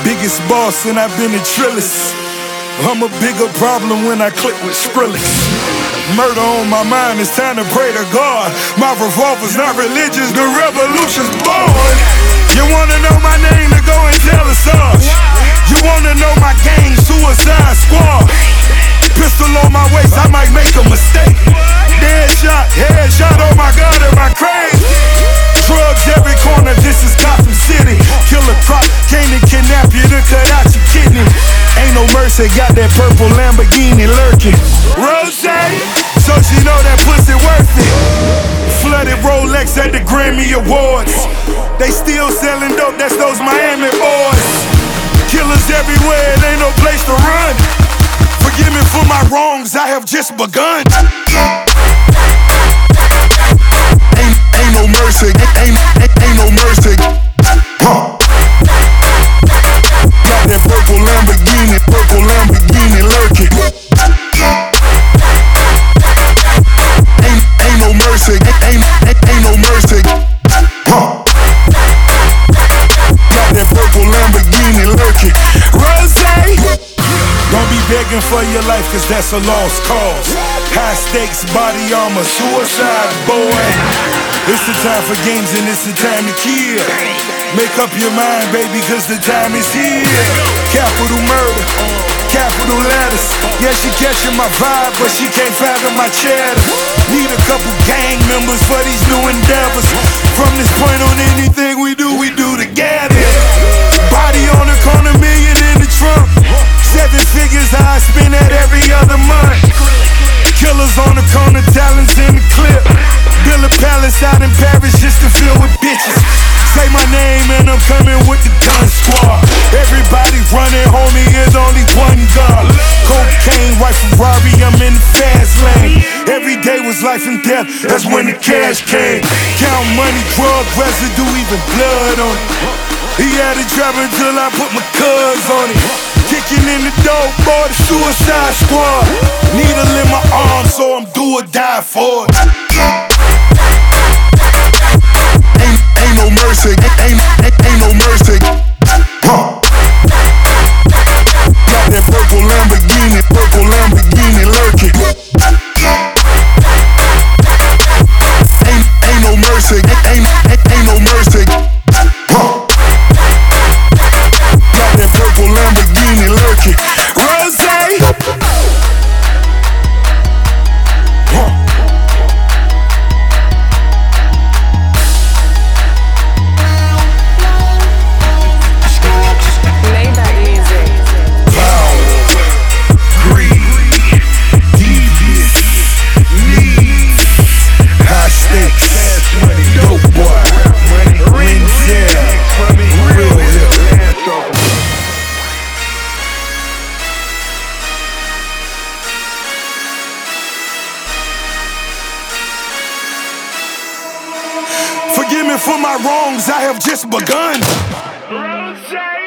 biggest boss and I've been a Trillis. I'm a bigger problem when I click with Skrillex. Murder on my mind, it's time to pray to God. My revolver's not religious, the revolution's born. You wanna know my name, then go and tell us Sarge. You wanna know my gang, Suicide Squad. Pistol on my waist, I might make a mistake. Headshot, oh my God, am I crazy? Drugs every corner, this is Gotham City. Killer Croc came to kidnap you to cut out your kidney. Ain't no mercy, got that purple Lamborghini lurking. Rose, so she know that pussy worth it. Flooded Rolex at the Grammy Awards. They still selling dope, that's those Miami boys. Killers everywhere, it ain't no place to run. Forgive me for my wrongs, I have just begun. Ain't no mercy, ain't no mercy. Got that purple Lamborghini lurking. Ain't no mercy, ain't no mercy. Got that purple Lamborghini lurking. Rose, don't be begging for your life, cause that's a lost cause. High stakes, body armor, suicide, boy. It's the time for games and it's the time to kill. Make up your mind, baby, cause the time is here. Capital murder, capital letters. Yeah, she catching my vibe, but she can't fathom my cheddar. Need a couple gang members for these new endeavors. From this point on, anything we do together. Body on the corner, million in the trunk. 7 figures, I spend that every other month. Killers on the corner, talents in the clip. Build a palace out in Paris just to fill with bitches. Say my name and I'm coming with the gun squad. Everybody running, homie, is only one gun. Cocaine, white Ferrari, I'm in the fast lane. Every day was life and death, that's when the cash came. Count money, drug residue, even blood on it. He had it dropping till I put my cuz on it. Kicking in the door, boy, the Suicide Squad. Needle in my arm, so I'm do or die for it. Ain't no mercy, ain't no mercy. Got that purple Lamborghini lurking. Ain't no mercy, ain't no mercy. Got that purple Lamborghini lurking. Rose. Forgive me for my wrongs, I have just begun.